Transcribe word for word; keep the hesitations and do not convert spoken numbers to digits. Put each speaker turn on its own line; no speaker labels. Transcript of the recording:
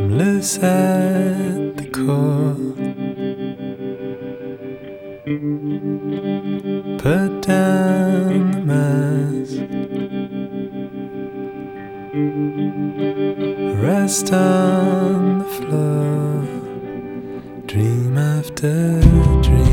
loose at the core. Put down the mask, rest on the floor, dream after dream.